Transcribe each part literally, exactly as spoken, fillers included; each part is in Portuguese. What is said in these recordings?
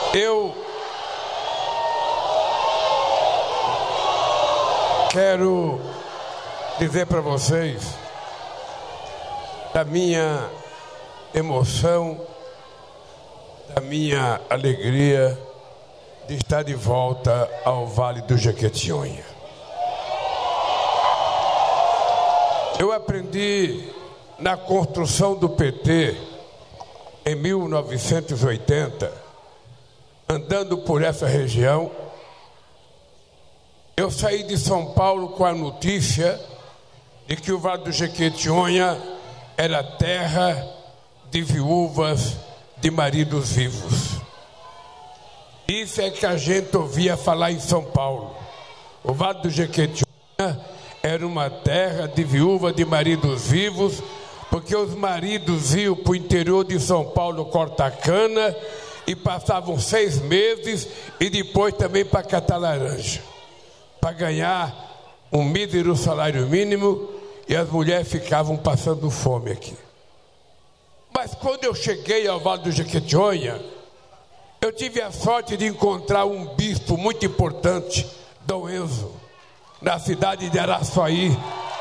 Eu quero dizer para vocês da minha emoção, da minha alegria de estar de volta ao Vale do Jequitinhonha. Eu aprendi na construção do P T em mil novecentos e oitenta, andando por essa região. Eu saí de São Paulo com a notícia de que o Vale do Jequitinhonha era terra de viúvas de maridos vivos. Isso é que a gente ouvia falar em São Paulo. O Vale do Jequitinhonha era uma terra de viúva de maridos vivos, porque os maridos iam para o interior de São Paulo cortar cana e passavam seis meses e depois também para catar laranja, para ganhar um mísero salário mínimo, e as mulheres ficavam passando fome aqui. Mas quando eu cheguei ao Vale do Jequitinhonha, eu tive a sorte de encontrar um bispo muito importante, Dom Enzo, na cidade de Araçuaí,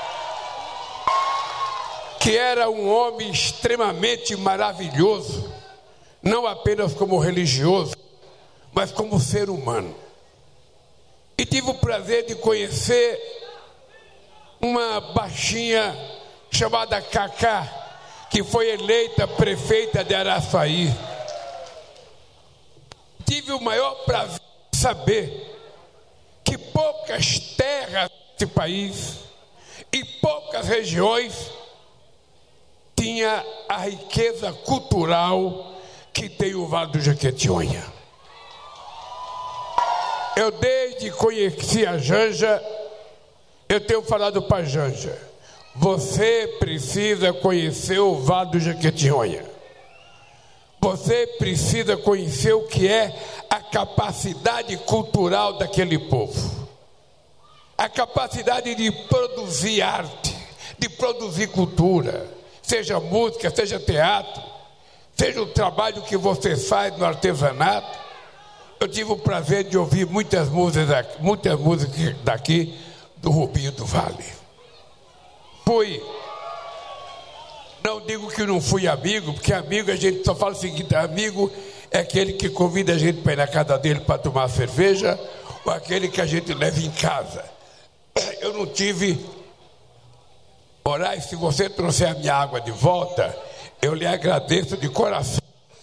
que era um homem extremamente maravilhoso, não apenas como religioso, mas como ser humano. E tive o prazer de conhecer uma baixinha chamada Cacá, que foi eleita prefeita de Araçuaí. Tive o maior prazer de saber que poucas terras desse país e poucas regiões tinha a riqueza cultural que tem o Vale do Jequitinhonha. Eu, desde que conheci a Janja, eu tenho falado para a Janja: você precisa conhecer o Vale do Jequitinhonha. Você precisa conhecer o que é a capacidade cultural daquele povo. A capacidade de produzir arte, de produzir cultura, seja música, seja teatro, seja o trabalho que você faz no artesanato. Eu tive o prazer de ouvir muitas músicas, muitas músicas daqui do Rubinho do Vale. Fui, não digo que não fui amigo, porque amigo a gente só fala o seguinte: amigo é aquele que convida a gente para ir na casa dele para tomar cerveja, ou aquele que a gente leva em casa. Eu não tive. Moraes, se você trouxer a minha água de volta, eu lhe agradeço de coração.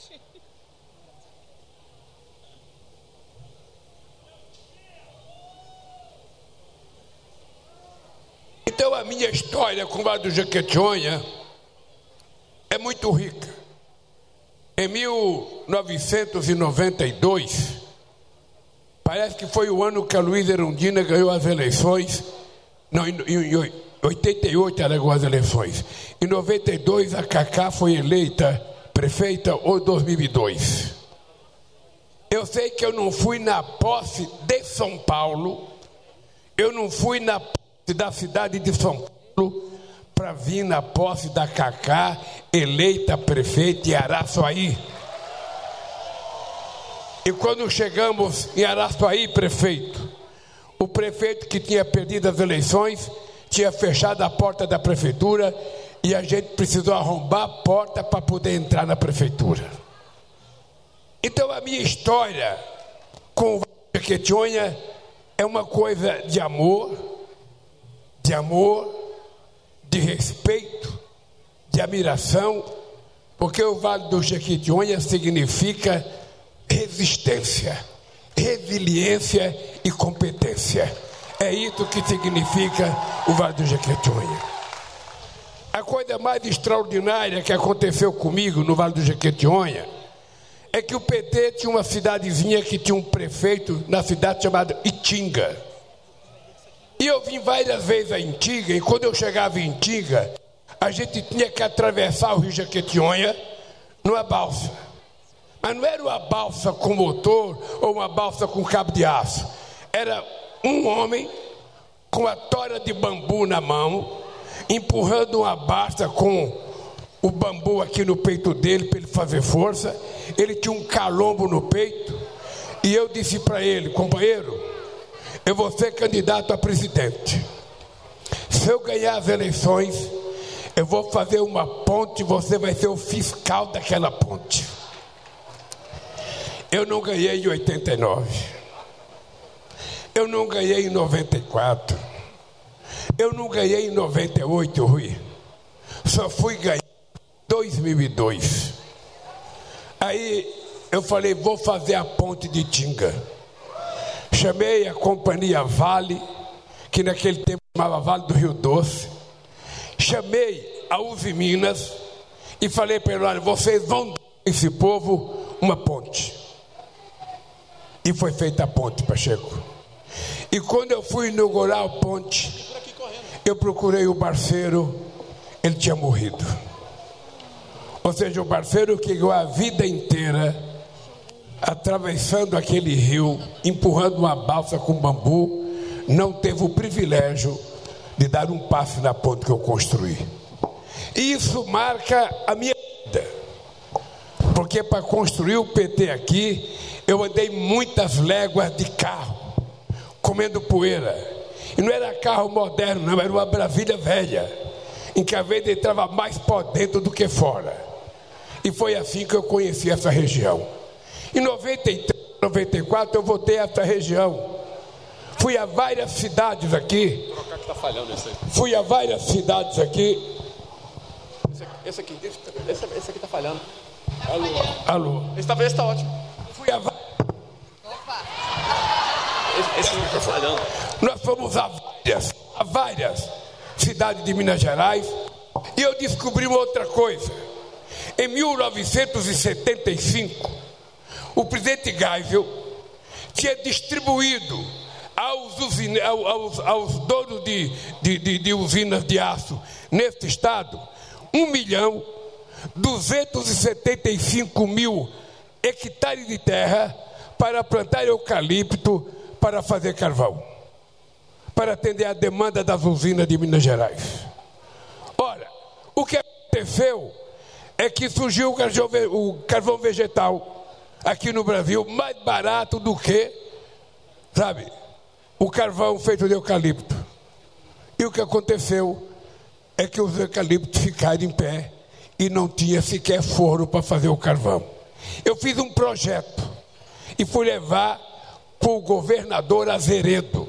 Então a minha história com o Vale do Jequitinhonha é muito rica. Em mil novecentos e noventa e dois, parece que foi o ano que a Luísa Erundina ganhou as eleições. Não, em, em, em oitenta e oito ela ganhou as eleições. Em noventa e dois a Cacá foi eleita prefeita, ou dois mil e dois. Eu sei que eu não fui na posse de São Paulo, eu não fui na posse da cidade de São Paulo para vir na posse da Cacá, eleita prefeita de Araçuaí. E quando chegamos em Araçuaí, prefeito, o prefeito que tinha perdido as eleições tinha fechado a porta da prefeitura e a gente precisou arrombar a porta para poder entrar na prefeitura. Então a minha história com o Jequitinhonha é uma coisa de amor, de amor, de respeito, de admiração, porque o Vale do Jequitinhonha significa resistência, resiliência e competência. É isso que significa o Vale do Jequitinhonha. A coisa mais extraordinária que aconteceu comigo no Vale do Jequitinhonha é que o P T tinha uma cidadezinha que tinha um prefeito na cidade chamada Itinga. E eu vim várias vezes a Itinga, e quando eu chegava em Itinga, a gente tinha que atravessar o Rio Jequitinhonha numa balsa. Mas não era uma balsa com motor ou uma balsa com cabo de aço. Era um homem com a tora de bambu na mão, empurrando uma balsa com o bambu aqui no peito dele para ele fazer força. Ele tinha um calombo no peito, E eu disse para ele: companheiro, eu vou ser candidato a presidente. Se eu ganhar as eleições, eu vou fazer uma ponte, você vai ser o fiscal daquela ponte. Eu não ganhei em oitenta e nove. Eu não ganhei em noventa e quatro. Eu não ganhei em noventa e oito, Rui. Só fui ganhar em dois mil e dois. Aí eu falei: vou fazer a ponte de Tinga. Chamei a companhia Vale, que naquele tempo chamava Vale do Rio Doce. Chamei a Uzi Minas e falei para ele: olha, vocês vão dar a esse povo uma ponte. E foi feita a ponte, Pacheco. E quando eu fui inaugurar a ponte, eu procurei o parceiro, ele tinha morrido. Ou seja, o parceiro que ganhou a vida inteira atravessando aquele rio, empurrando uma balsa com bambu, não teve o privilégio de dar um passo na ponte que eu construí. E isso marca a minha vida, porque para construir o P T aqui, eu andei muitas léguas de carro, comendo poeira. E não era carro moderno, não, era uma Brasília velha, em que a venda entrava mais por dentro do que fora. E foi assim que eu conheci essa região. Em noventa e três, noventa e quatro, eu voltei a essa região. Fui a várias cidades aqui. Fui a várias cidades aqui. Esse aqui, esse, esse aqui tá falhando. Alô. Alô. Esse talvez está ótimo. Fui a Esse, esse não está falhando. Nós fomos a várias, a várias cidades de Minas Gerais. E eu descobri uma outra coisa. Em mil novecentos e setenta e cinco, o presidente Geisel tinha distribuído aos, usine, aos, aos donos de, de, de, de usinas de aço neste estado um milhão duzentos e setenta e cinco mil hectares de terra para plantar eucalipto para fazer carvão, para atender a demanda das usinas de Minas Gerais. Ora, o que aconteceu é que surgiu o carvão, o carvão vegetal aqui no Brasil mais barato do que, sabe, o carvão feito de eucalipto. E o que aconteceu é que os eucaliptos ficaram em pé e não tinha sequer forno para fazer o carvão. Eu fiz um projeto e fui levar para o governador Azeredo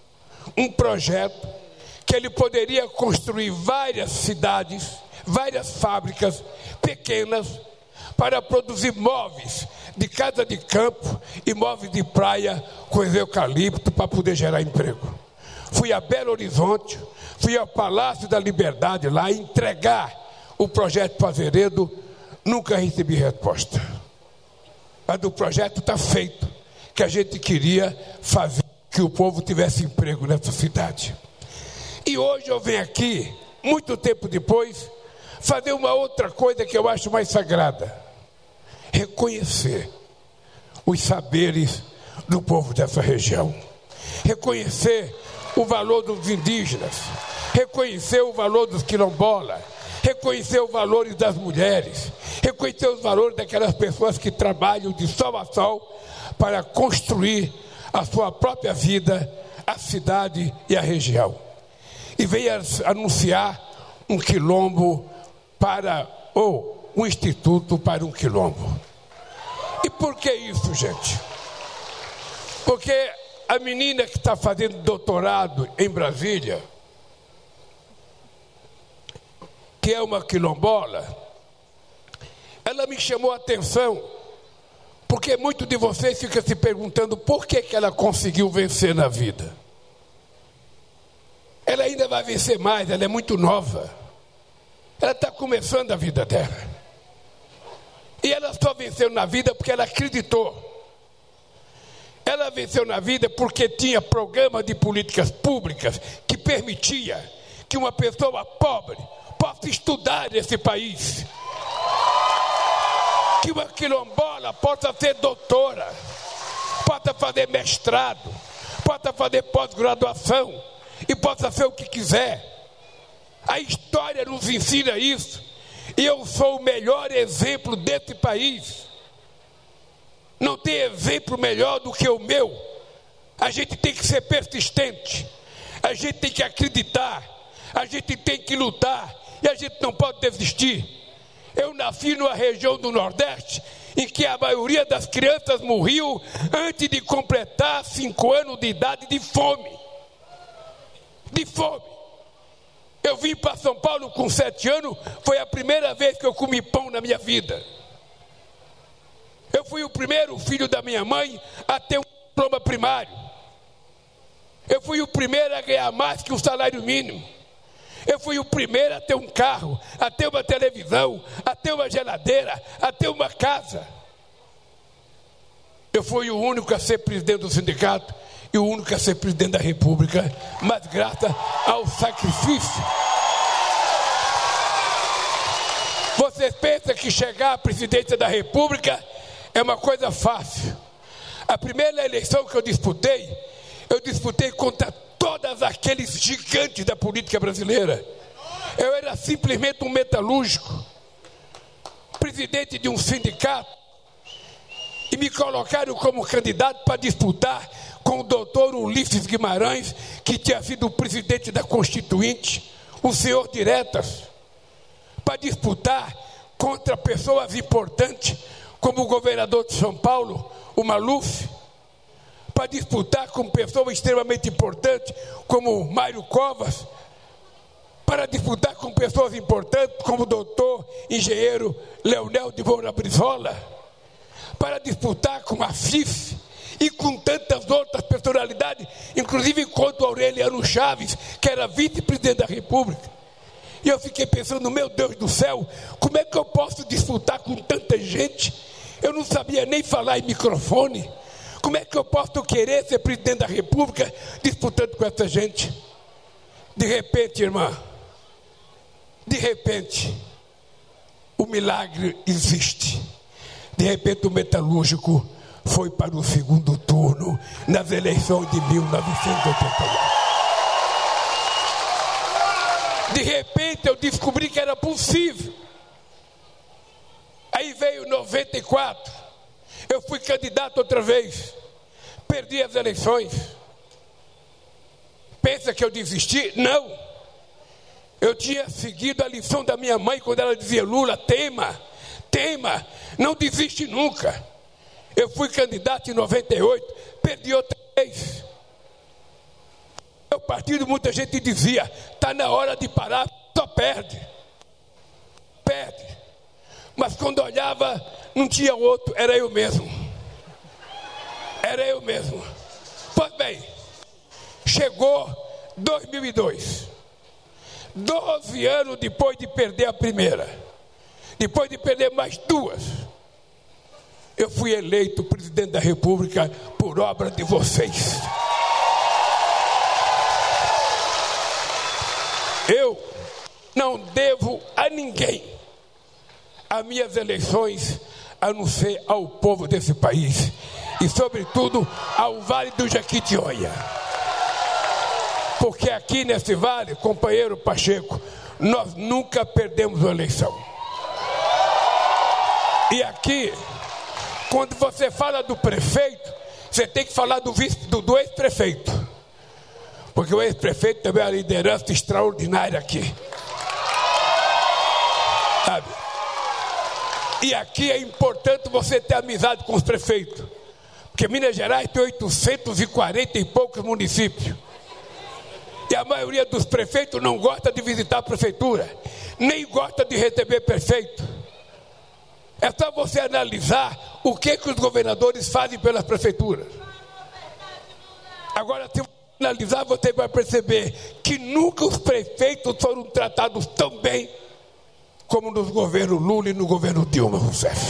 um projeto que ele poderia construir várias cidades, várias fábricas pequenas para produzir móveis de casa de campo e móveis de praia com eucalipto para poder gerar emprego. Fui a Belo Horizonte, fui ao Palácio da Liberdade lá entregar o projeto para Azeredo, nunca recebi resposta. Mas o projeto está feito, que a gente queria fazer que o povo tivesse emprego nessa cidade. E hoje eu venho aqui, muito tempo depois, fazer uma outra coisa que eu acho mais sagrada: reconhecer os saberes do povo dessa região, reconhecer o valor dos indígenas, reconhecer o valor dos quilombolas, reconhecer os valores das mulheres, reconhecer os valores daquelas pessoas que trabalham de sol a sol para construir a sua própria vida, a cidade e a região. E veio anunciar um quilombo para, ou um instituto para um quilombo. E por que isso, gente? Porque a menina que está fazendo doutorado em Brasília, que é uma quilombola, ela me chamou a atenção, porque muitos de vocês ficam se perguntando por que, que ela conseguiu vencer na vida. Ela ainda vai vencer mais, ela é muito nova. Ela está começando a vida dela. E ela só venceu na vida porque ela acreditou. Ela venceu na vida porque tinha programa de políticas públicas que permitia que uma pessoa pobre possa estudar nesse país. Que uma quilombola possa ser doutora, possa fazer mestrado, possa fazer pós-graduação e possa ser o que quiser. A história nos ensina isso. E eu sou o melhor exemplo desse país. não tem exemplo melhor do que o meu. A gente tem que ser persistente, a gente tem que acreditar, a gente tem que lutar e a gente não pode desistir. Eu nasci numa região do Nordeste em que a maioria das crianças morriam antes de completar cinco anos de idade de fome. De fome. Eu vim para São Paulo com sete anos, foi a primeira vez que eu comi pão na minha vida. Eu fui o primeiro filho da minha mãe a ter um diploma primário. Eu fui o primeiro a ganhar mais que um salário mínimo. Eu fui o primeiro a ter um carro, a ter uma televisão, a ter uma geladeira, a ter uma casa. Eu fui o único a ser presidente do sindicato e o único a ser presidente da República, mas graças ao sacrifício. Vocês pensam que chegar à presidência da República é uma coisa fácil? A primeira eleição que eu disputei, eu disputei contra todos aqueles gigantes da política brasileira. Eu era simplesmente um metalúrgico, presidente de um sindicato, e me colocaram como candidato para disputar com o doutor Ulisses Guimarães, que tinha sido o presidente da Constituinte, o senhor Diretas, para disputar contra pessoas importantes, como o governador de São Paulo, o Maluf, para disputar com pessoas extremamente importantes, como o Mário Covas, para disputar com pessoas importantes, como o doutor engenheiro Leonel de Moura Brizola, para disputar com a F I F e com tantas outras personalidades, inclusive contra o Aureliano Chaves, que era vice-presidente da República. E eu fiquei pensando, meu Deus do céu, como é que eu posso disputar com tanta gente? Eu não sabia nem falar em microfone. Como é que eu posso querer ser presidente da República disputando com essa gente? De repente, irmã, de repente, o milagre existe. De repente, o metalúrgico foi para o segundo turno nas eleições de mil novecentos e oitenta e um. De repente, eu descobri que era possível. Aí veio noventa e quatro. Eu fui candidato outra vez. Perdi as eleições. Pensa que eu desisti? Não. Eu tinha seguido a lição da minha mãe quando ela dizia: Lula, teima, teima, não desiste nunca. Eu fui candidato em noventa e oito, perdi outra vez. O partido, muita gente dizia: está na hora de parar, só perde. Perde. Mas quando olhava, não tinha outro, era eu mesmo. Era eu mesmo. Pois bem, chegou dois mil e dois. doze anos depois de perder a primeira. Depois de perder mais duas. Eu fui eleito presidente da República por obra de vocês. Eu não devo a ninguém as minhas eleições, a não ser ao povo desse país e, sobretudo, ao Vale do Jequitinhonha. Porque aqui nesse vale, companheiro Pacheco, nós nunca perdemos uma eleição. E aqui, quando você fala do prefeito, você tem que falar do, vice, do, do ex-prefeito. Porque o ex-prefeito também é uma liderança extraordinária aqui. Sabe? E aqui é importante você ter amizade com os prefeitos. Porque Minas Gerais tem oitocentos e quarenta e poucos municípios. E a maioria dos prefeitos não gosta de visitar a prefeitura. Nem gosta de receber prefeito. É só você analisar o que, que os governadores fazem pelas prefeituras. Agora, se você analisar, você vai perceber que nunca os prefeitos foram tratados tão bem como nos governos Lula e no governo Dilma Rousseff.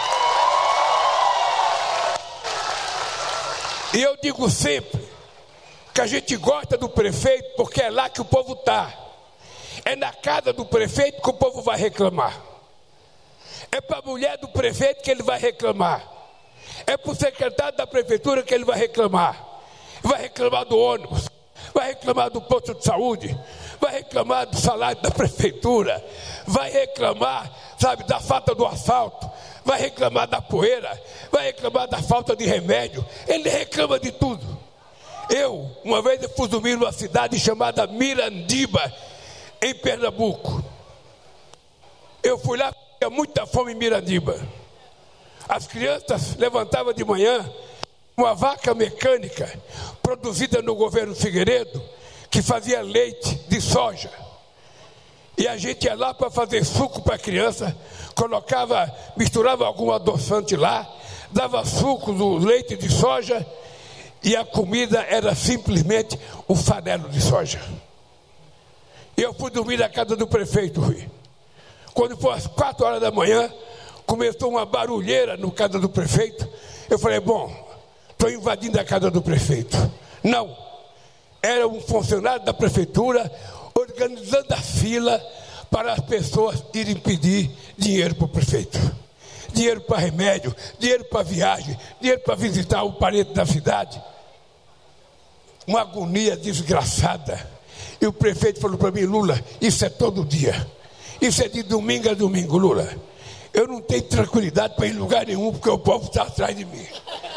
E eu digo sempre que a gente gosta do prefeito porque é lá que o povo está. É na casa do prefeito que o povo vai reclamar. É para a mulher do prefeito que ele vai reclamar. É para o secretário da prefeitura que ele vai reclamar. Vai reclamar do ônibus, vai reclamar do posto de saúde, vai reclamar do salário da prefeitura, vai reclamar, sabe, da falta do asfalto, vai reclamar da poeira, vai reclamar da falta de remédio, ele reclama de tudo. Eu, uma vez eu fui dormir numa cidade chamada Mirandiba, em Pernambuco. Eu fui lá, tinha muita fome em Mirandiba. As crianças levantavam de manhã, uma vaca mecânica, produzida no governo Figueiredo, que fazia leite de soja. E a gente ia lá para fazer suco para a criança, colocava, misturava algum adoçante lá, dava suco do leite de soja, e a comida era simplesmente o farelo de soja. E eu fui dormir na casa do prefeito, Rui. Quando foi às quatro horas da manhã, começou uma barulheira no casa do prefeito. Eu falei, bom, estou invadindo a casa do prefeito. Não, era um funcionário da prefeitura organizando a fila para as pessoas irem pedir dinheiro para o prefeito. Dinheiro para remédio, dinheiro para viagem, dinheiro para visitar o parente da cidade. Uma agonia desgraçada. E o prefeito falou para mim, Lula, isso é todo dia. Isso é de domingo a domingo, Lula. Eu não tenho tranquilidade para ir em lugar nenhum, porque o povo está atrás de mim.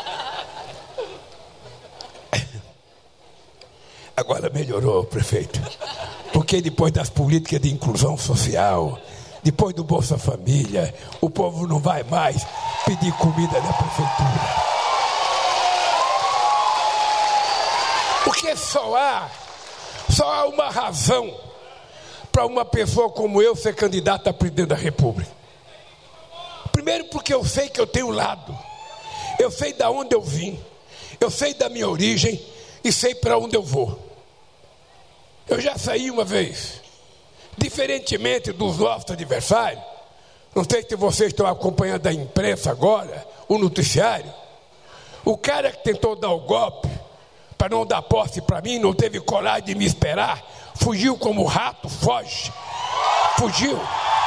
Agora melhorou, prefeito. Porque depois das políticas de inclusão social, depois do Bolsa Família, o povo não vai mais pedir comida na prefeitura. Porque só há, só há uma razão para uma pessoa como eu ser candidata a presidente da República. Primeiro porque eu sei que eu tenho lado. Eu sei de onde eu vim. Eu sei da minha origem e sei para onde eu vou. Eu já saí uma vez. Diferentemente dos nossos adversários, não sei se vocês estão acompanhando a imprensa agora, o noticiário. O cara que tentou dar o golpe para não dar posse para mim, não teve coragem de me esperar, fugiu como rato, foge. Fugiu.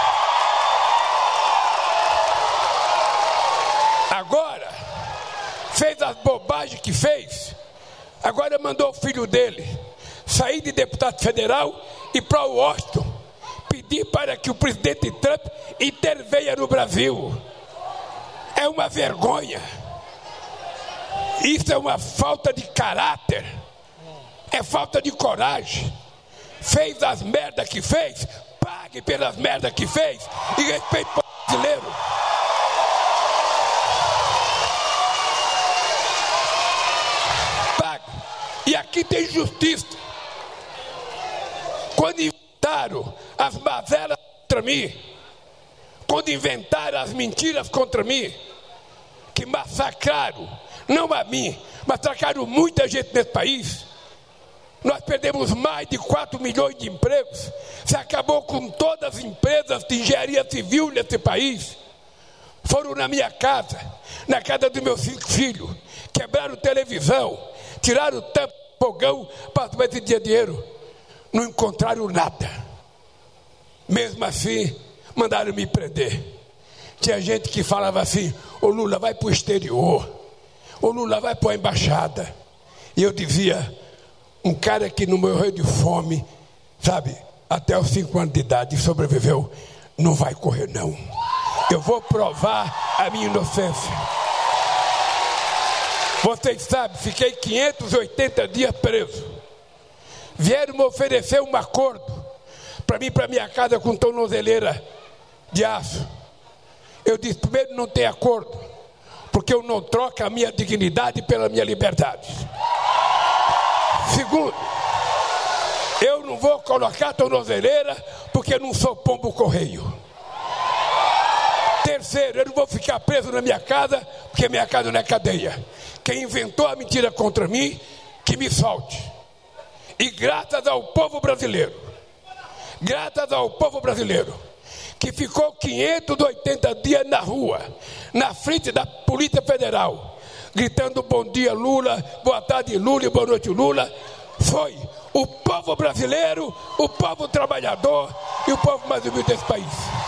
Agora, fez as bobagens que fez, agora mandou o filho dele sair de deputado federal e para o Washington pedir para que o presidente Trump intervenha no Brasil. É uma vergonha. Isso é uma falta de caráter. É falta de coragem. Fez as merdas que fez, pague pelas merdas que fez e respeite o brasileiro. Pague. E aqui tem justiça. Quando inventaram as mazelas contra mim, quando inventaram as mentiras contra mim, que massacraram, não a mim, massacraram muita gente nesse país, nós perdemos mais de quatro milhões de empregos, se acabou com todas as empresas de engenharia civil nesse país, foram na minha casa, na casa dos meus cinco filhos, quebraram televisão, tiraram o tampo do fogão para fazer dinheiro. Não encontraram nada. Mesmo assim, mandaram me prender. Tinha gente que falava assim, ô Lula, vai para o exterior. Ô Lula, vai para a embaixada. E eu dizia, um cara que não morreu de fome, sabe, até os cinco anos de idade e sobreviveu, não vai correr não. Eu vou provar a minha inocência. Vocês sabem, fiquei quinhentos e oitenta dias preso. Vieram me oferecer um acordo para mim, para minha casa com tornozeleira de aço. Eu disse, primeiro, não tem acordo, porque eu não troco a minha dignidade pela minha liberdade. Segundo, eu não vou colocar tornozeleira porque eu não sou pombo correio. Terceiro, eu não vou ficar preso na minha casa porque minha casa não é cadeia. Quem inventou a mentira contra mim, que me solte. E graças ao povo brasileiro, graças ao povo brasileiro, que ficou quinhentos e oitenta dias na rua, na frente da Polícia Federal, gritando bom dia Lula, boa tarde Lula e boa noite Lula, foi o povo brasileiro, o povo trabalhador e o povo mais humilde desse país.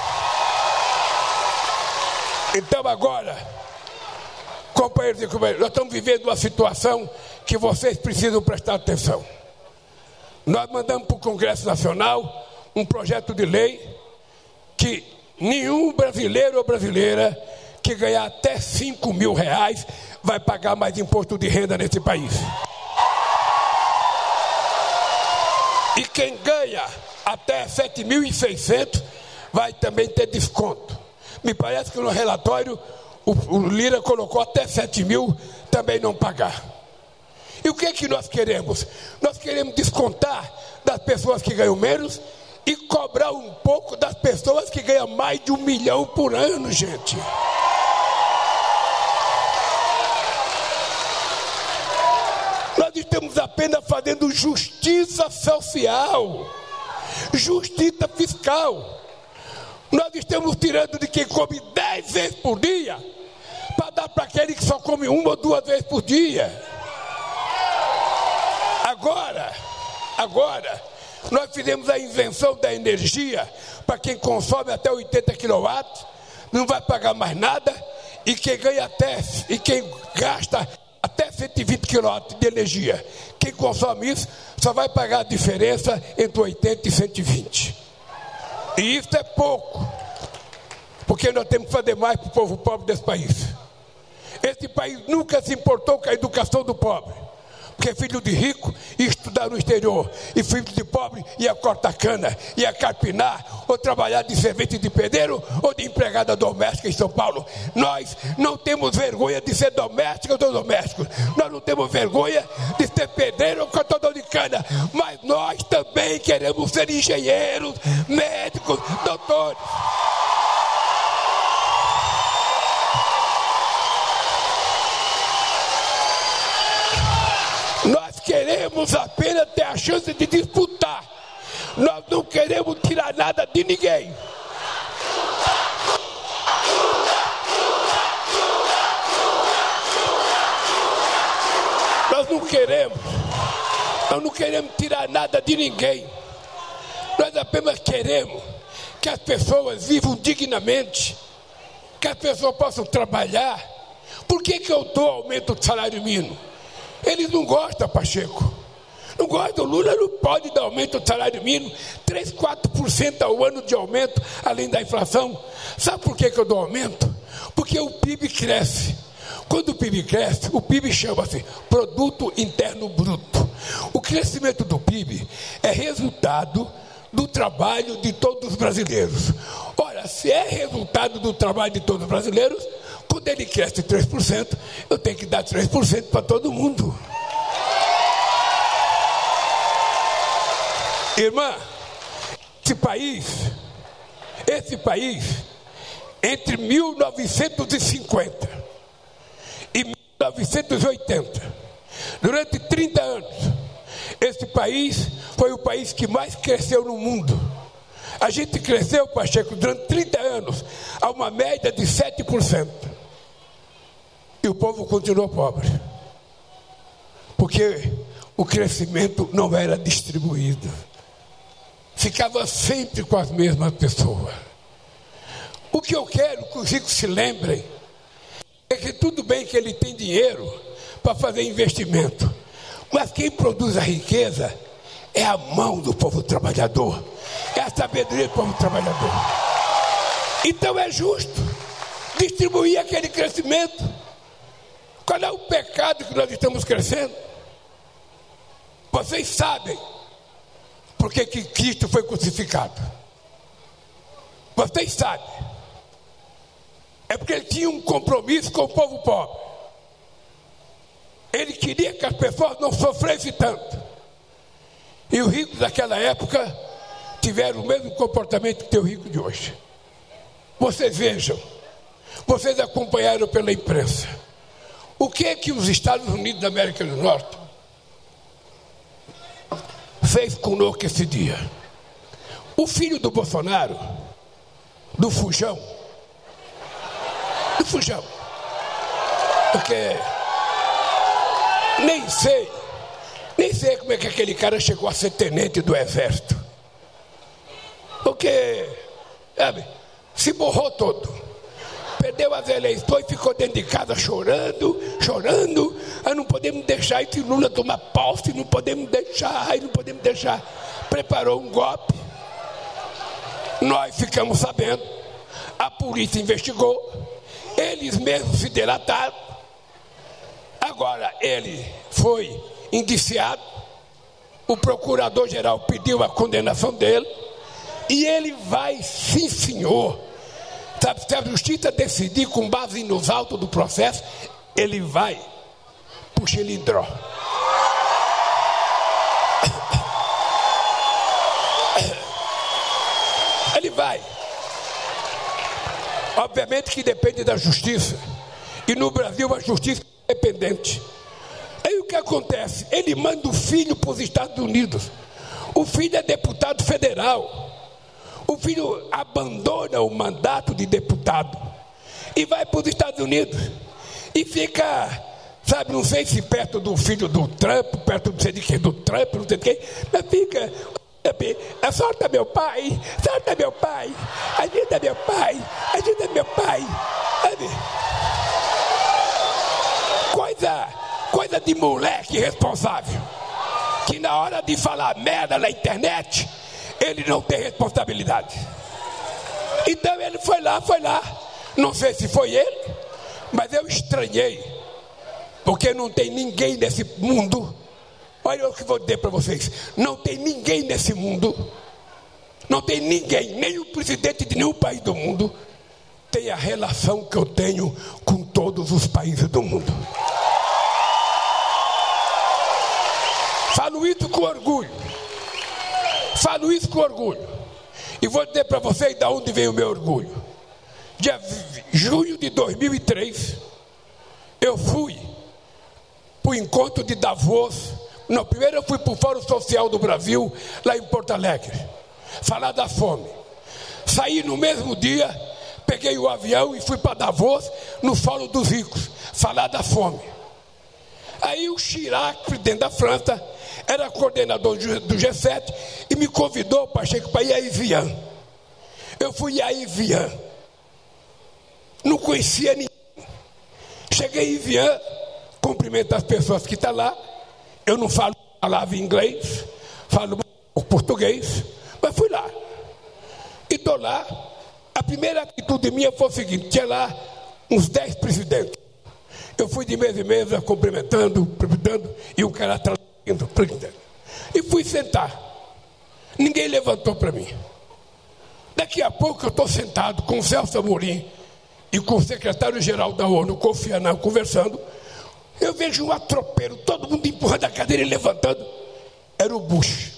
Então agora, companheiros e companheiras, nós estamos vivendo uma situação que vocês precisam prestar atenção. Nós mandamos para o Congresso Nacional um projeto de lei que nenhum brasileiro ou brasileira que ganhar até cinco mil reais vai pagar mais imposto de renda nesse país. E quem ganha até sete mil e seiscentos vai também ter desconto. Me parece que no relatório o, o Lira colocou até sete mil também não pagar. E o que é que nós queremos? Nós queremos descontar das pessoas que ganham menos e cobrar um pouco das pessoas que ganham mais de um milhão por ano, gente. Nós estamos apenas fazendo justiça social, justiça fiscal. Nós estamos tirando de quem come dez vezes por dia para dar para aquele que só come uma ou duas vezes por dia. Agora, agora, nós fizemos a isenção da energia para quem consome até oitenta quilowatts, não vai pagar mais nada, e quem ganha até, e quem gasta até cento e vinte quilowatts de energia, quem consome isso, só vai pagar a diferença entre oitenta e cento e vinte. E isso é pouco, porque nós temos que fazer mais para o povo pobre desse país. Esse país nunca se importou com a educação do pobre, porque filho de rico ia estudar no exterior, e filho de pobre ia cortar cana, ia carpinar, ou trabalhar de servente de pedreiro, ou de empregada doméstica em São Paulo. Nós não temos vergonha de ser domésticos ou domésticos, nós não temos vergonha de ser pedreiro ou cortador de cana, mas nós também queremos ser engenheiros, médicos, doutores. Nós queremos apenas ter a chance de disputar. Nós não queremos tirar nada de ninguém. Nós não queremos. Nós não queremos tirar nada de ninguém. Nós apenas queremos que as pessoas vivam dignamente, que as pessoas possam trabalhar. Por que que eu dou aumento do salário mínimo? Eles não gostam, Pacheco. Não gostam. O Lula não pode dar aumento do salário mínimo, três, quatro por cento ao ano de aumento, além da inflação. Sabe por que que eu dou aumento? Porque o P I B cresce. Quando o P I B cresce, o P I B chama-se Produto Interno Bruto. O crescimento do P I B é resultado do trabalho de todos os brasileiros. Ora, se é resultado do trabalho de todos os brasileiros, quando ele cresce três por cento, eu tenho que dar três por cento para todo mundo. Irmã, esse país, esse país, entre mil novecentos e cinquenta e mil novecentos e oitenta, durante trinta anos, esse país foi o país que mais cresceu no mundo. A gente cresceu, Pacheco, durante trinta anos, a uma média de sete por cento. E o povo continuou pobre, porque o crescimento não era distribuído, ficava sempre com as mesmas pessoas. O que eu quero que os ricos se lembrem é que tudo bem que ele tem dinheiro para fazer investimento, mas quem produz a riqueza é a mão do povo trabalhador, é a sabedoria do povo trabalhador. Então é justo distribuir aquele crescimento. Qual é o pecado que nós estamos crescendo? Vocês sabem por que que Cristo foi crucificado. Vocês sabem. É porque ele tinha um compromisso com o povo pobre. Ele queria que as pessoas não sofressem tanto. E os ricos daquela época tiveram o mesmo comportamento que tem o rico de hoje. Vocês vejam, vocês acompanharam pela imprensa. O que é que os Estados Unidos da América do Norte fez conosco esse dia? O filho do Bolsonaro, do Fujão, do Fujão, porque nem sei, nem sei como é que aquele cara chegou a ser tenente do exército, porque, sabe, se borrou todo. Perdeu as eleições, ficou dentro de casa chorando, chorando. Aí não podemos deixar esse Lula tomar posse, não podemos deixar, aí não podemos deixar. Preparou um golpe. Nós ficamos sabendo, a polícia investigou. Eles mesmos se delataram. Agora ele foi indiciado. O procurador-geral pediu a condenação dele. E ele vai, sim senhor. Sabe, se a justiça decidir com base nos autos do processo, ele vai pro Chilindró. Ele vai. Obviamente que depende da justiça. E no Brasil a justiça é independente. Aí o que acontece? Ele manda o filho para os Estados Unidos. O filho é deputado federal. O filho abandona o mandato de deputado e vai para os Estados Unidos. E fica, sabe, não sei se perto do filho do Trump, perto não sei de quem, do Trump, não sei de quem, mas fica... Solta meu pai, solta meu pai, ajuda meu pai, ajuda meu pai. Coisa, coisa de moleque responsável, que na hora de falar merda na internet, ele não tem responsabilidade. Então ele foi lá, foi lá. Não sei se foi ele, mas eu estranhei, porque não tem ninguém nesse mundo. Olha o que eu vou dizer para vocês. Não tem ninguém nesse mundo, não tem ninguém, nem o presidente de nenhum país do mundo tem a relação que eu tenho com todos os países do mundo. Falo isso com orgulho. Falo isso com orgulho. E vou dizer para vocês de onde veio o meu orgulho. Dia junho de dois mil e três, eu fui para o encontro de Davos. Não, primeiro eu fui para o Fórum Social do Brasil, lá em Porto Alegre, falar da fome. Saí no mesmo dia, peguei o avião e fui para Davos, no Fórum dos Ricos, falar da fome. Aí o Chirac, presidente da França, era coordenador do G sete e me convidou para ir a Evian. Eu fui a Evian. Não conhecia ninguém. Cheguei em Evian, cumprimento as pessoas que estão lá. Eu não falo palavra em inglês, falo português, mas fui lá. E estou lá. A primeira atitude minha foi o seguinte: tinha lá uns dez presidentes. Eu fui de mesa em mesa, cumprimentando, cumprimentando, e o cara traduzindo, presidente. E fui sentar. Ninguém levantou para mim. Daqui a pouco eu estou sentado com o Celso Amorim e com o secretário-geral da ONU, Kofi Annan, conversando. Eu vejo um atropeiro, todo mundo empurrando a cadeira e levantando. Era o Bush.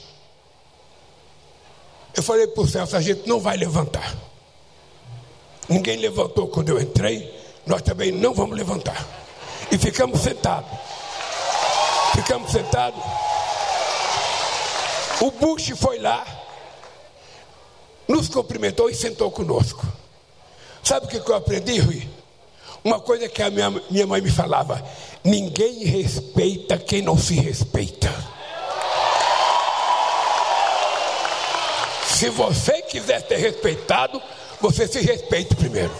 Eu falei para o Celso: a gente não vai levantar. Ninguém levantou quando eu entrei, nós também não vamos levantar. E ficamos sentados. Ficamos sentados. O Bush foi lá, nos cumprimentou e sentou conosco. Sabe o que eu aprendi, Rui? Uma coisa que a minha, minha mãe me falava: ninguém respeita quem não se respeita. Se você quiser ser respeitado, você se respeite primeiro.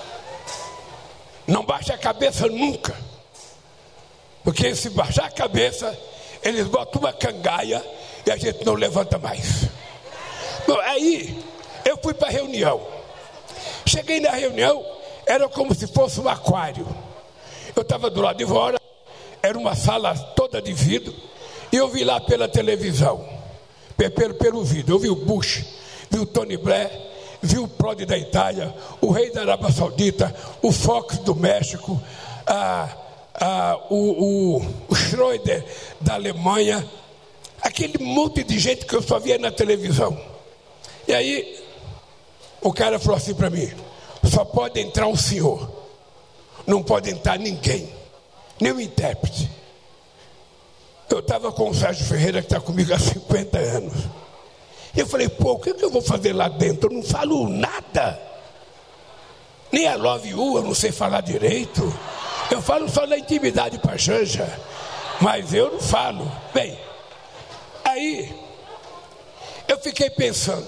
Não baixe a cabeça nunca. Porque se baixar a cabeça, eles botam uma cangaia e a gente não levanta mais. Bom, aí eu fui para a reunião. Cheguei na reunião, era como se fosse um aquário. Eu estava do lado de fora, era uma sala toda de vidro, e eu vi lá pela televisão, pelo, pelo vidro, eu vi o Bush, vi o Tony Blair, vi o Prodi da Itália, o rei da Arábia Saudita, o Fox do México, a, a, o, o, o Schröder da Alemanha, aquele monte de gente que eu só via na televisão. E aí o cara falou assim para mim: só pode entrar um senhor, não pode entrar ninguém, nem o intérprete. Eu estava com o Sérgio Ferreira, que está comigo há cinquenta anos. Eu falei: pô, o que, que eu vou fazer lá dentro? Eu não falo nada. Nem a Love You eu não sei falar direito. Eu falo só na intimidade para a Janja, mas eu não falo. Bem, aí eu fiquei pensando,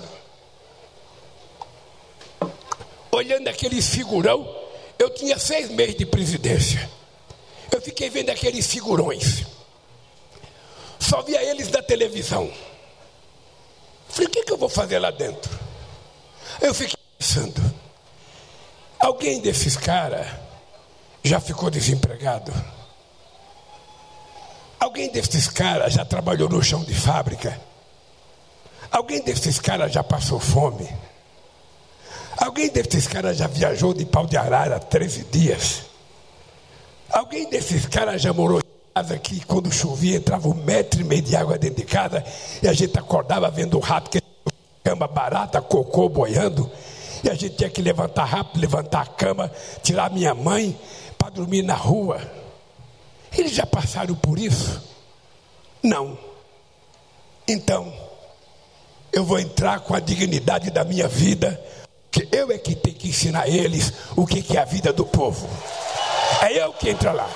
olhando aquele figurão. Eu tinha seis meses de presidência. Eu fiquei vendo aqueles figurões. Só via eles na televisão. Falei: o que, que eu vou fazer lá dentro? Eu fiquei pensando: alguém desses caras já ficou desempregado? Alguém desses caras já trabalhou no chão de fábrica? Alguém desses caras já passou fome? Alguém desses caras já viajou de Pau de Arara treze dias? Alguém desses caras já morou em casa que quando chovia entrava um metro e meio de água dentro de casa e a gente acordava vendo o rato, que cama barata, cocô boiando, e a gente tinha que levantar rápido, levantar a cama, tirar minha mãe para dormir na rua? Eles já passaram por isso? Não. Então, eu vou entrar com a dignidade da minha vida, que eu é que tenho que ensinar eles o que é a vida do povo. É eu que entro lá.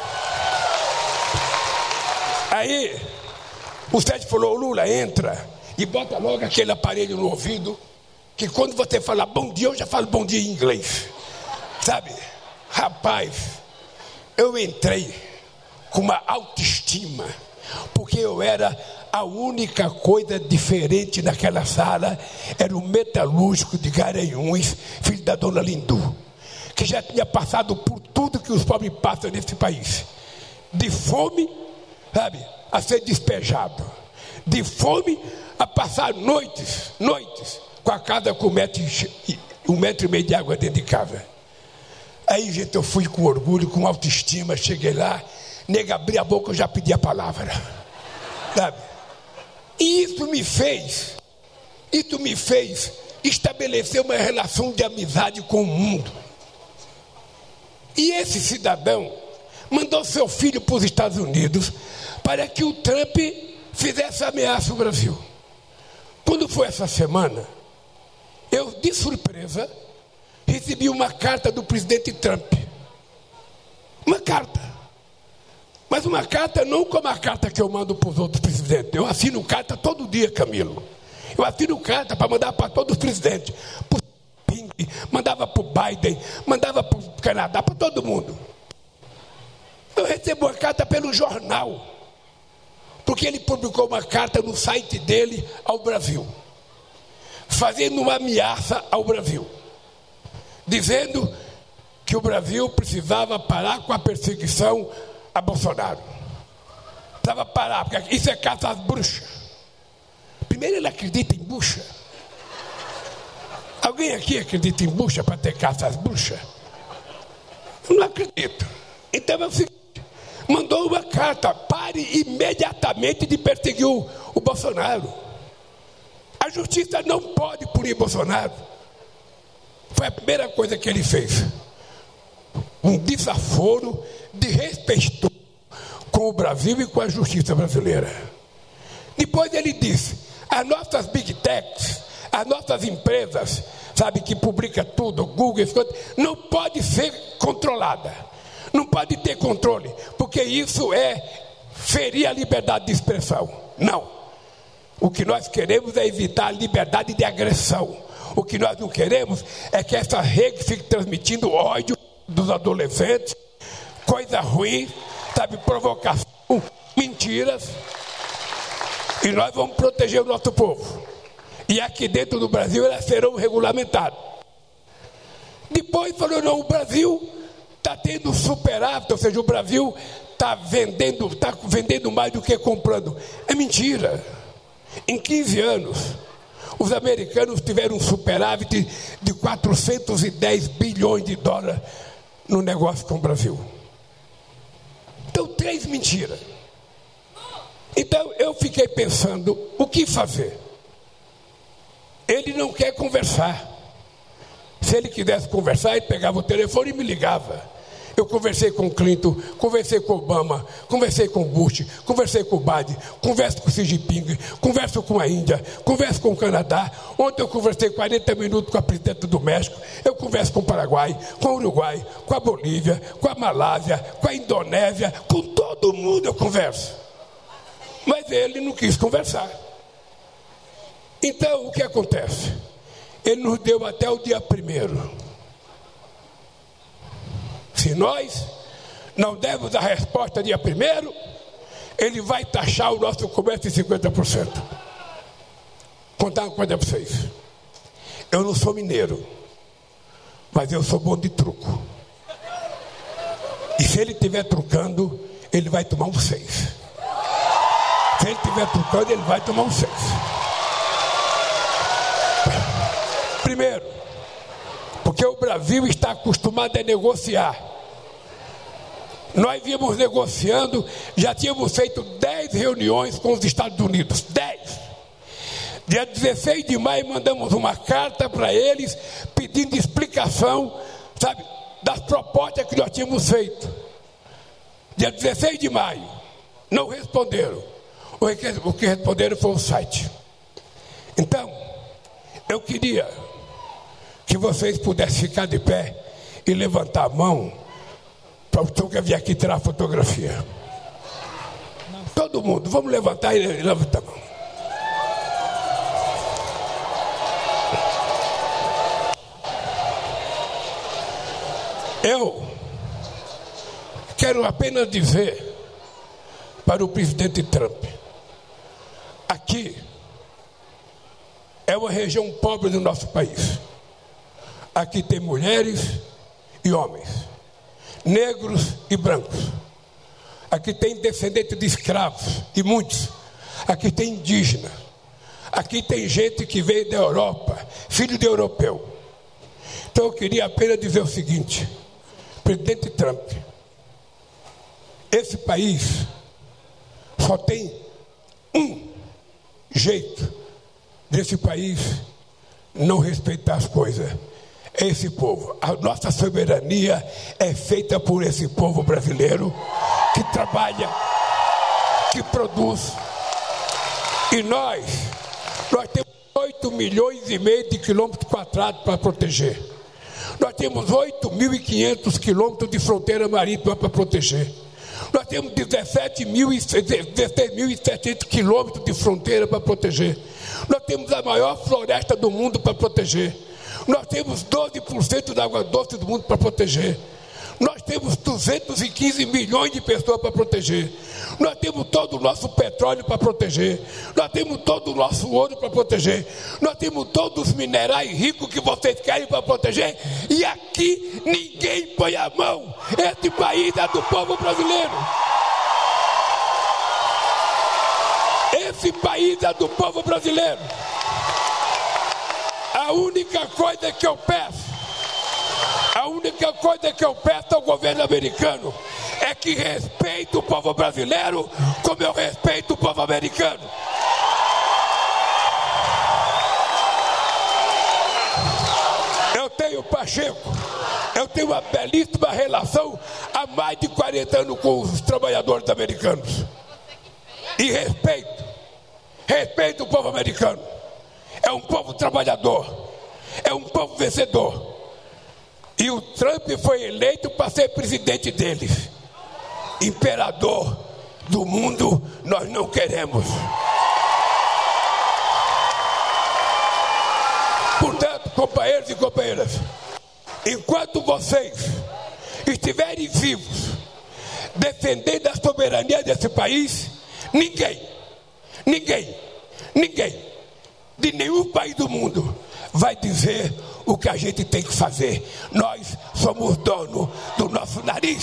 Aí, o Sérgio falou: Lula, entra e bota logo aquele aparelho no ouvido, que quando você falar bom dia, eu já falo bom dia em inglês. Sabe? Rapaz, eu entrei com uma autoestima, porque eu era a única coisa diferente naquela sala. Era o metalúrgico de Garanhuns, filho da dona Lindu, que já tinha passado por tudo que os pobres passam nesse país. De fome, sabe, a ser despejado. De fome a passar noites, noites, com a casa com um metro, um metro e meio de água dentro de casa. Aí, gente, eu fui com orgulho, com autoestima, cheguei lá, nega, abri a boca, eu já pedi a palavra. Sabe? E isso me fez, isso me fez estabelecer uma relação de amizade com o mundo. E esse cidadão mandou seu filho para os Estados Unidos para que o Trump fizesse ameaça ao Brasil. Quando foi essa semana, eu, de surpresa, recebi uma carta do presidente Trump. Uma carta. Mas uma carta não como a carta que eu mando para os outros presidentes. Eu assino carta todo dia, Camilo. Eu assino carta para mandar para todos os presidentes. Para o Ping, mandava para o Biden, mandava para o Canadá, para todo mundo. Eu recebo uma carta pelo jornal, porque ele publicou uma carta no site dele ao Brasil, fazendo uma ameaça ao Brasil, dizendo que o Brasil precisava parar com a perseguição a Bolsonaro. Precisava parar, porque isso é caça às bruxas. Primeiro, ele acredita em bruxa. Alguém aqui acredita em bruxa para ter caça às bruxas? Eu não acredito. Então é o seguinte: mandou uma carta: pare imediatamente de perseguir o, o Bolsonaro. A justiça não pode punir Bolsonaro. Foi a primeira coisa que ele fez. Um desaforo de respeito com o Brasil e com a justiça brasileira. Depois ele disse: as nossas big techs, as nossas empresas, sabe, que publica tudo, Google, não pode ser controlada. Não pode ter controle, porque isso é ferir a liberdade de expressão. Não. O que nós queremos é evitar a liberdade de agressão. O que nós não queremos é que essa rede fique transmitindo ódio dos adolescentes, coisa ruim, sabe, provocação, mentiras. E nós vamos proteger o nosso povo. E aqui dentro do Brasil elas serão regulamentadas. Depois falou: não, o Brasil está tendo superávit, ou seja, o Brasil está vendendo, está vendendo mais do que comprando. É mentira. Em quinze anos, os americanos tiveram um superávit de quatrocentos e dez bilhões de dólares no negócio com o Brasil. Então, três mentiras. Então, eu fiquei pensando, o que fazer? Ele não quer conversar. Se ele quisesse conversar, ele pegava o telefone e me ligava. Eu conversei com o Clinton, conversei com o Obama, conversei com o Bush, conversei com o Biden, converso com o Xi Jinping, converso com a Índia, converso com o Canadá. Ontem eu conversei quarenta minutos com a presidenta do México, eu converso com o Paraguai, com o Uruguai, com a Bolívia, com a Malásia, com a Indonésia, com todo mundo eu converso. Mas ele não quis conversar. Então, o que acontece? Ele nos deu até o dia primeiro. Se nós não dermos a resposta dia primeiro, ele vai taxar o nosso comércio em cinquenta por cento. Vou contar uma coisa para vocês. Eu não sou mineiro, mas eu sou bom de truco. E se ele estiver trucando, ele vai tomar um seis. Se ele estiver trucando, ele vai tomar um seis. Primeiro, porque o Brasil está acostumado a negociar. Nós vimos negociando, já tínhamos feito dez reuniões com os Estados Unidos. dez. Dia dezesseis de maio mandamos uma carta para eles pedindo explicação, sabe, das propostas que nós tínhamos feito. Dia dezesseis de maio, não responderam. O que, o que responderam foi o site. Então, eu queria que vocês pudessem ficar de pé e levantar a mão para o senhor que vir aqui tirar a fotografia. Todo mundo, vamos levantar e levantar a mão. Eu quero apenas dizer para o presidente Trump, aqui é uma região pobre do nosso país. Aqui tem mulheres e homens, negros e brancos. Aqui tem descendentes de escravos, e muitos. Aqui tem indígena. Aqui tem gente que veio da Europa, filho de europeu. Então eu queria apenas dizer o seguinte: presidente Trump, esse país só tem um jeito desse país não respeitar as coisas. É esse povo. A nossa soberania é feita por esse povo brasileiro que trabalha, que produz. E nós, nós temos oito milhões e meio de quilômetros quadrados para proteger. Nós temos oito mil e quinhentos quilômetros de fronteira marítima para proteger. Nós temos dezessete mil e setecentos quilômetros de fronteira para proteger. Nós temos a maior floresta do mundo para proteger. Nós temos doze por cento da água doce do mundo para proteger. Nós temos duzentos e quinze milhões de pessoas para proteger. Nós temos todo o nosso petróleo para proteger. Nós temos todo o nosso ouro para proteger. Nós temos todos os minerais ricos que vocês querem para proteger. E aqui ninguém põe a mão. Esse país é do povo brasileiro. Esse país é do povo brasileiro. A única coisa que eu peço, a única coisa que eu peço ao governo americano é que respeite o povo brasileiro como eu respeito o povo americano. Eu tenho, Pacheco, eu tenho uma belíssima relação há mais de quarenta anos com os trabalhadores americanos. E respeito, respeito o povo americano. É um povo trabalhador, é um povo vencedor. E o Trump foi eleito para ser presidente deles. Imperador do mundo nós não queremos. Portanto, companheiros e companheiras, enquanto vocês estiverem vivos, defendendo a soberania desse país, ninguém, ninguém, ninguém de nenhum país do mundo vai dizer o que a gente tem que fazer. Nós somos donos do nosso nariz.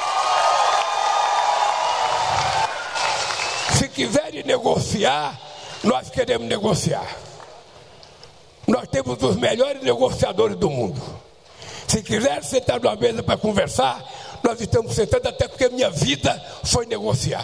Se quiserem negociar, nós queremos negociar. Nós temos os melhores negociadores do mundo. Se quiserem sentar numa mesa para conversar, nós estamos sentando, até porque minha vida foi negociar.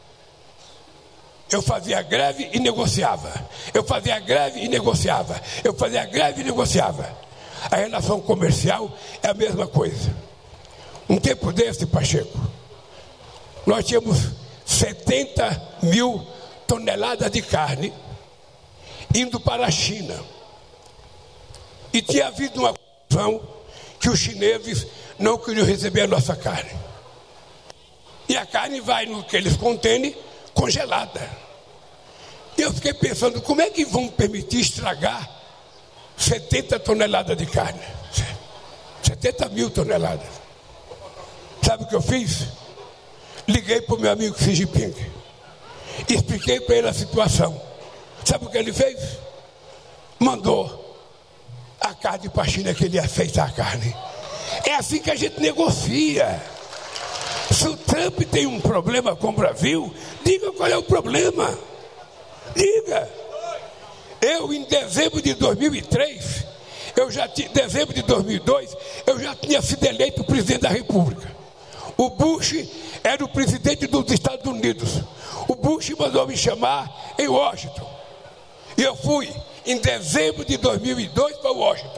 Eu fazia greve e negociava. Eu fazia greve e negociava. Eu fazia greve e negociava. A relação comercial é a mesma coisa. Um tempo desse, Pacheco, nós tínhamos setenta mil toneladas de carne indo para a China. E tinha havido uma confusão que os chineses não queriam receber a nossa carne. E a carne vai no que eles contêm congelada. E eu fiquei pensando, como é que vão permitir estragar setenta toneladas de carne? setenta mil toneladas. Sabe o que eu fiz? Liguei para o meu amigo Xi Jinping. Expliquei para ele a situação. Sabe o que ele fez? Mandou a carne para a China, que ele ia aceitar a carne. É assim que a gente negocia. Se o Trump tem um problema com o Brasil, diga qual é o problema. Diga. Eu, em dezembro de dois mil e três, eu já tinha, dezembro de dois mil e dois, eu já tinha sido eleito presidente da República. O Bush era o presidente dos Estados Unidos. O Bush mandou me chamar em Washington. E eu fui em dezembro de dois mil e dois para Washington.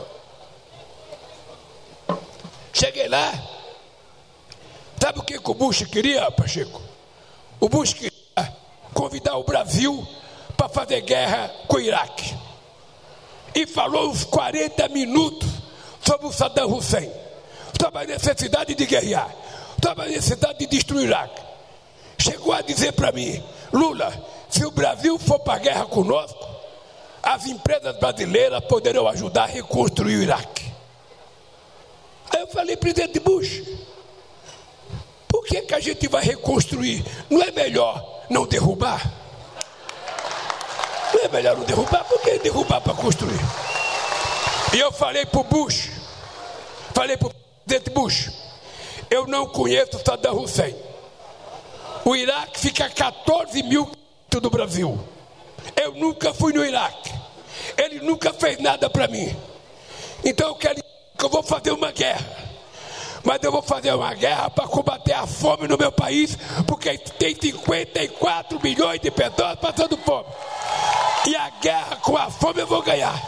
Cheguei lá. Sabe o que o Bush queria, Pacheco? O Bush queria convidar o Brasil para fazer guerra com o Iraque. E falou uns quarenta minutos sobre o Saddam Hussein, sobre a necessidade de guerrear, sobre a necessidade de destruir o Iraque. Chegou a dizer para mim: Lula, se o Brasil for para a guerra conosco, as empresas brasileiras poderão ajudar a reconstruir o Iraque. Aí eu falei: presidente Bush, por que que a gente vai reconstruir? Não é melhor não derrubar? Não é melhor não derrubar? Por que derrubar para construir? E eu falei para o Bush, falei para o presidente Bush, eu não conheço Saddam Hussein. O Iraque fica a quatorze mil quilômetros do Brasil. Eu nunca fui no Iraque. Ele nunca fez nada para mim. Então eu quero que eu vou fazer uma guerra. Mas eu vou fazer uma guerra para combater a fome no meu país, porque tem cinquenta e quatro milhões de pessoas passando fome. E a guerra com a fome eu vou ganhar.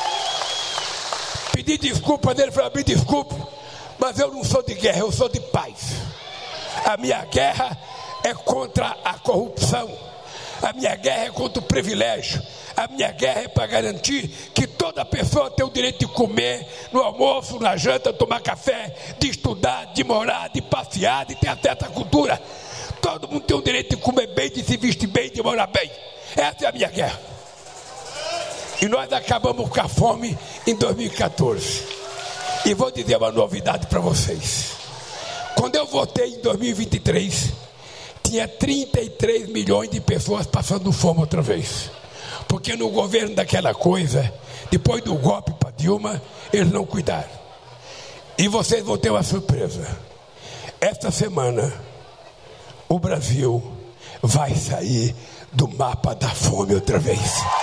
Pedi desculpa dele, falei: me desculpe, mas eu não sou de guerra, eu sou de paz. A minha guerra é contra a corrupção. A minha guerra é contra o privilégio. A minha guerra é para garantir que toda pessoa tem o direito de comer no almoço, na janta, tomar café, de estudar, de morar, de passear, de ter acesso à cultura. Todo mundo tem o direito de comer bem, de se vestir bem, de morar bem. Essa é a minha guerra. E nós acabamos com a fome em dois mil e quatorze. E vou dizer uma novidade para vocês. Quando eu votei em dois mil e vinte e três, tinha trinta e três milhões de pessoas passando fome outra vez. Porque no governo daquela coisa, depois do golpe para Dilma, eles não cuidaram. E vocês vão ter uma surpresa. Esta semana, o Brasil vai sair do mapa da fome outra vez.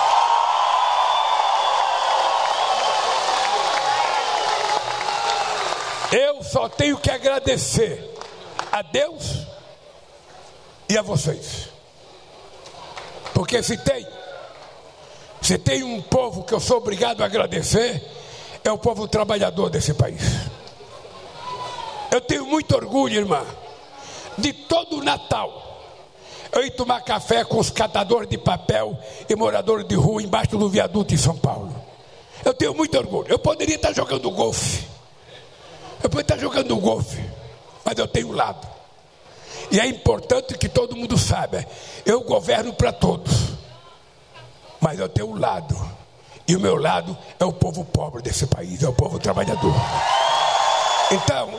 Eu só tenho que agradecer a Deus e a vocês. Porque se tem, se tem um povo que eu sou obrigado a agradecer, é o povo trabalhador desse país. Eu tenho muito orgulho, irmã, de todo o Natal eu ir tomar café com os catadores de papel e moradores de rua embaixo do viaduto em São Paulo. Eu tenho muito orgulho. Eu poderia estar jogando golfe. Eu poderia estar jogando golfe, mas eu tenho um lado. E é importante que todo mundo saiba, eu governo para todos, mas eu tenho um lado. E o meu lado é o povo pobre desse país, é o povo trabalhador. Então,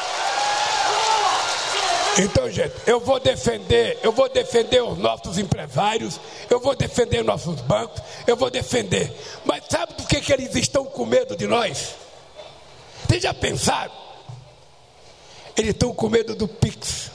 então, gente, eu vou defender, eu vou defender os nossos empresários, eu vou defender nossos bancos, eu vou defender. Mas sabe do que, que eles estão com medo de nós? Vocês já pensaram? Eles estão com medo do Pix.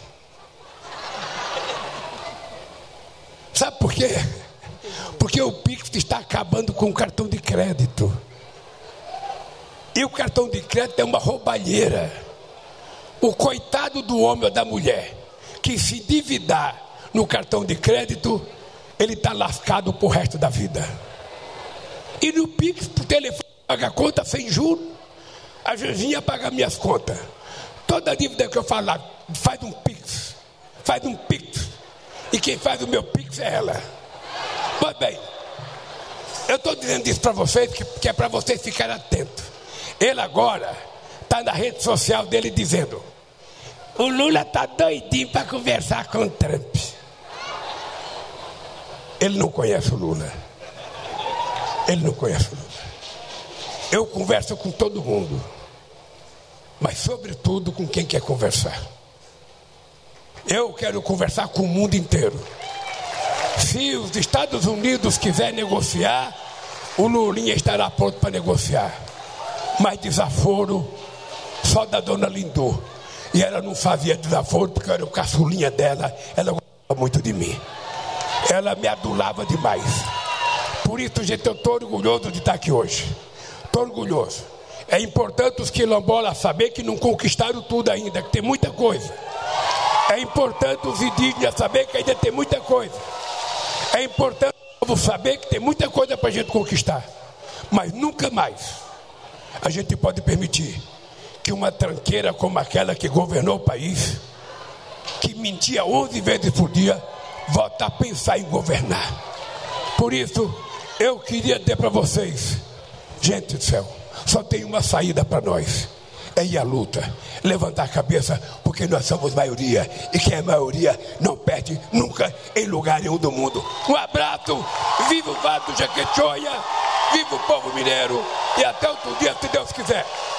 Sabe por quê? Porque o Pix está acabando com o cartão de crédito. E o cartão de crédito é uma roubalheira. O coitado do homem ou da mulher que se endividar no cartão de crédito, ele está lascado pro resto da vida. E no Pix, por telefone, paga a conta sem juros. A Janzinha paga minhas contas. Toda dívida que eu falar, faz um Pix. Faz um Pix. E quem faz o meu Pix é ela. Pois bem, eu estou dizendo isso para vocês, que, que é para vocês ficarem atentos. Ele agora está na rede social dele dizendo: o Lula está doidinho para conversar com o Trump. Ele não conhece o Lula. Ele não conhece o Lula. Eu converso com todo mundo, mas sobretudo com quem quer conversar. Eu quero conversar com o mundo inteiro. Se os Estados Unidos quiserem negociar, o Lulinha estará pronto para negociar. Mas desaforo só da dona Lindu. E ela não fazia desaforo porque eu era o caçulinha dela. Ela gostava muito de mim. Ela me adulava demais. Por isso, gente, eu estou orgulhoso de estar aqui hoje. Estou orgulhoso. É importante os quilombolas saber que não conquistaram tudo ainda, que tem muita coisa. É importante os indígenas saber que ainda tem muita coisa. É importante o povo saber que tem muita coisa para a gente conquistar. Mas nunca mais a gente pode permitir que uma tranqueira como aquela que governou o país, que mentia onze vezes por dia, volte a pensar em governar. Por isso, eu queria dizer para vocês, gente do céu, só tem uma saída para nós, é ir à luta, levantar a cabeça, porque nós somos maioria, e quem é maioria não perde nunca em lugar nenhum do mundo. Um abraço, viva o Vale do Jequitinhonha, viva o povo mineiro, e até outro dia, se Deus quiser.